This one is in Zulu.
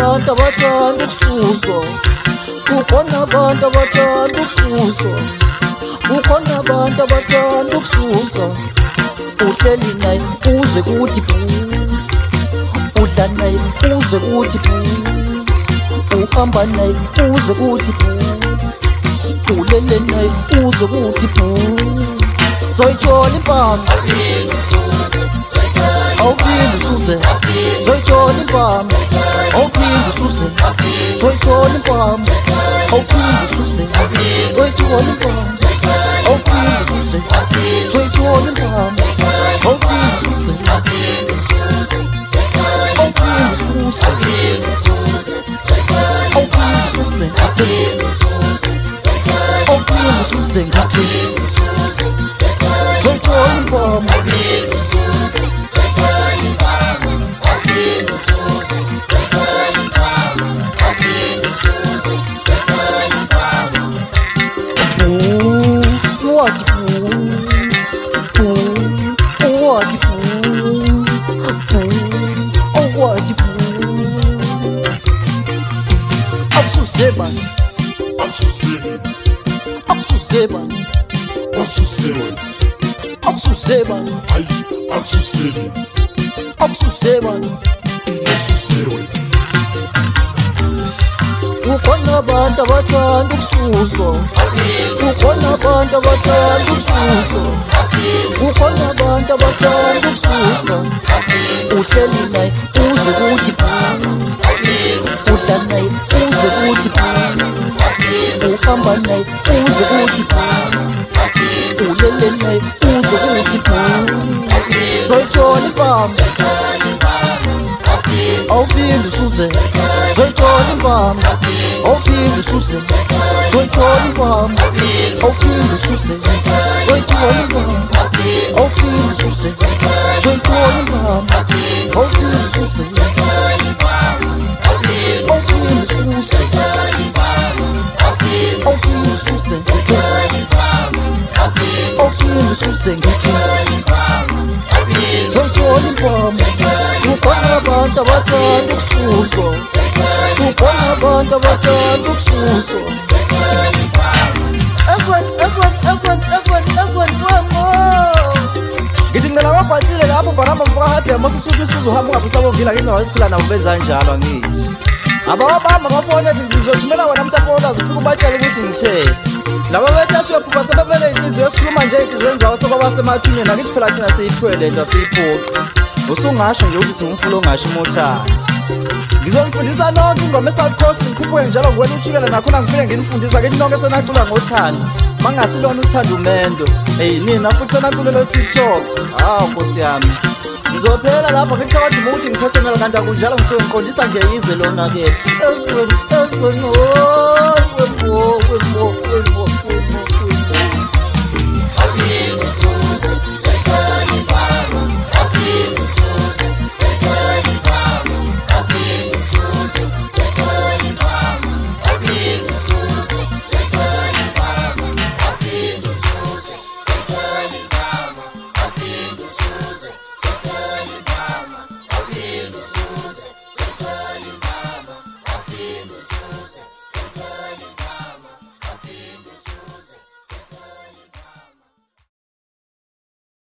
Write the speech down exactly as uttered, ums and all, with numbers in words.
abantu abathanda ukususwa, kukhona abantu abathanda ukususwa, kukhona abantu abathanda ukususwa. Uhleli naye uze kuthi bhuu, udla naye uze kuthi bhuu, uhamba naye uze kuthi bhuu, ulele naye uze kuthi bhuu. Zoyithola impama awuphinde ususe, zoyithola impama awuphinde ususe, zoyithola impama awuphinde ususe, zoyithola impama awuphinde ususe, zoyithola impama awuphinde ususe, awuphinde ususe, awuphinde ususe, awuphinde ususe ngathi zoyithola impama. Kukhona abantu abathanda ukususwa, kukhona abantu abathanda ukususwa, kukhona abantu abathanda ukususwa. Uhleli naye uze kuthi bhuu, udla naye uze kuthi bhuu, uhamba naye uze kuthi bhuu, ulele naye uze kuthi bhuu. Zoyithola impama awuphinde ususe, zoyithola impama awuphinde ususe, zoyithola impama awuphinde ususe, zoyithola impama awuphinde ususe, zoyithola impama awuphinde ususe, awuphinde ususe, awuphinde ususe, awuphinde ususe ngithi zoyithola impama. Kukhona abantu abathanda ukususwa, kukhona abantu abathanda ukususwa. Everyone, everyone, everyone, everyone, everyone, wemo. Ngithi ngicela ababhatile lapho baramba mfakade masusuke isuzu hamba ngabusabongila ngingawa isiphila nabo benza njalo angithi. Ababamba ngabona ukuthi ngizothumela wena mntakola ufike ubatshela ukuthi ngithe. Laba bethu asiyophuka sebevele inhliziyo sikhuluma nje inhliziyo zawo sokwabasemathuneni akithi phela thina siyiphwele nje asiyiphuqi. Usungasho nje ukuthi singumfulo ongasho imothanda. Ngizomfundisa lonke ingoma eSouth Coast ngikhuphuke njalo ngwena uthukela nakhona ngifike nginifundisa ke nonke senacula ngothando. Mangasilona uthando umendo. Hey nina futhi senacula lo TikTok. Hawu Nkosi yami. Ngizophela lapha ngithi sekade ukuthi ngiphesonela kanti akunjalo ngisoyiqondisa nje ize lona ke. Eswen eswen oh wembo wembo wembo